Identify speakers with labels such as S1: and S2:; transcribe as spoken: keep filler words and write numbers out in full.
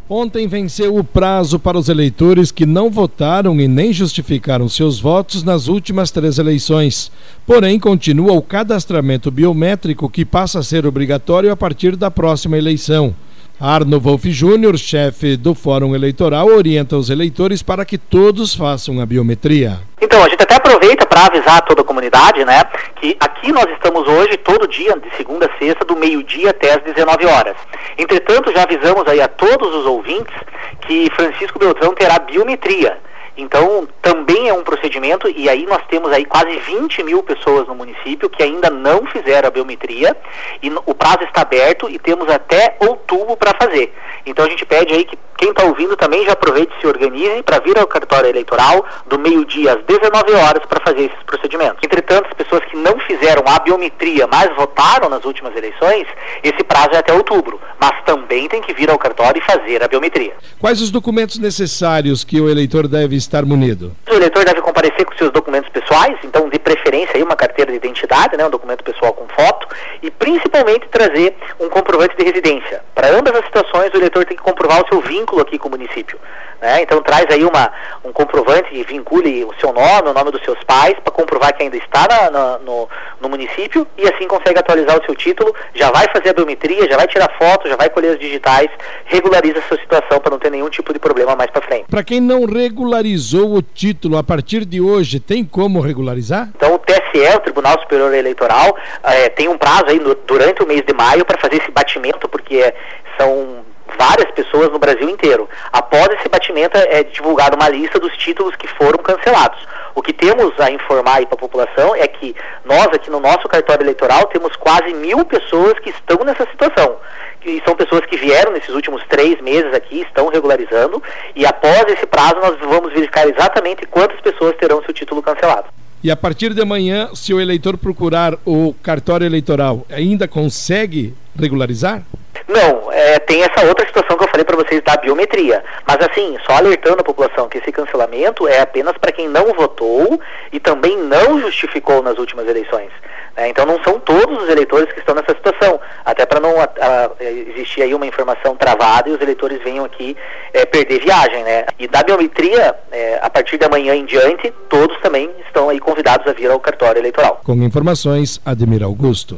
S1: Ontem venceu o prazo para os eleitores que não votaram e nem justificaram seus votos nas últimas três eleições. Porém, continua o cadastramento biométrico, que passa a ser obrigatório a partir da próxima eleição. Arno Wolff Júnior, chefe do Fórum Eleitoral, orienta os eleitores para que todos façam a biometria.
S2: Então, a gente até aproveita para avisar toda a comunidade, né, que aqui nós estamos hoje todo dia, de segunda a sexta, do meio-dia até as dezenove horas. Entretanto, já avisamos aí a todos os ouvintes que Francisco Beltrão terá biometria. Então, também é um procedimento, e aí nós temos aí quase vinte mil pessoas no município que ainda não fizeram a biometria, e o prazo está aberto e temos até outubro para fazer. Então a gente pede aí que quem está ouvindo também já aproveite e se organize para vir ao cartório eleitoral do meio-dia às dezenove horas para fazer esses procedimentos. Entretanto, as pessoas que não fizeram a biometria, mas votaram nas últimas eleições, esse prazo é até outubro, mas também tem que vir ao cartório e fazer a biometria.
S1: Quais os documentos necessários que o eleitor deve estar munido?
S2: O eleitor deve comparecer com seus documentos pessoais, então de preferência aí uma carteira de identidade, né, um documento pessoal com foto, e principalmente trazer um comprovante de residência. Para ambas as situações, o eleitor tem que comprovar o seu vínculo aqui com o município, né? Então traz aí uma, um comprovante e vincule o seu nome, o nome dos seus pais, para comprovar que ainda está na, na, no, no município, e assim consegue atualizar o seu título, já vai fazer a biometria, já vai tirar foto, já vai colher as digitais, regulariza a sua situação para não ter nenhum tipo de problema mais para frente.
S1: Para quem não regularizou o título, a partir de hoje, tem como regularizar?
S2: Então o T S E, o Tribunal Superior Eleitoral, é, tem um prazo aí no, durante o mês de maio para fazer esse batimento, porque é, são várias pessoas no Brasil inteiro. Após esse batimento é divulgada uma lista dos títulos que foram cancelados. O que temos a informar aí para a população é que nós aqui no nosso cartório eleitoral temos quase mil pessoas que estão nessa situação. E são pessoas que vieram nesses últimos três meses aqui, estão regularizando, e após esse prazo nós vamos verificar exatamente quantas pessoas terão seu título cancelado.
S1: E a partir de amanhã, se o eleitor procurar o cartório eleitoral, ainda consegue regularizar?
S2: Não, é, tem essa outra situação que eu falei para vocês da biometria, mas assim, só alertando a população que esse cancelamento é apenas para quem não votou e também não justificou nas últimas eleições, né? Então não são todos os eleitores que estão nessa situação, até para não a, a, existir aí uma informação travada e os eleitores venham aqui é, perder viagem, né? E da biometria, é, a partir de amanhã em diante, todos também estão aí convidados a vir ao cartório eleitoral.
S1: Com informações, Ademir Augusto.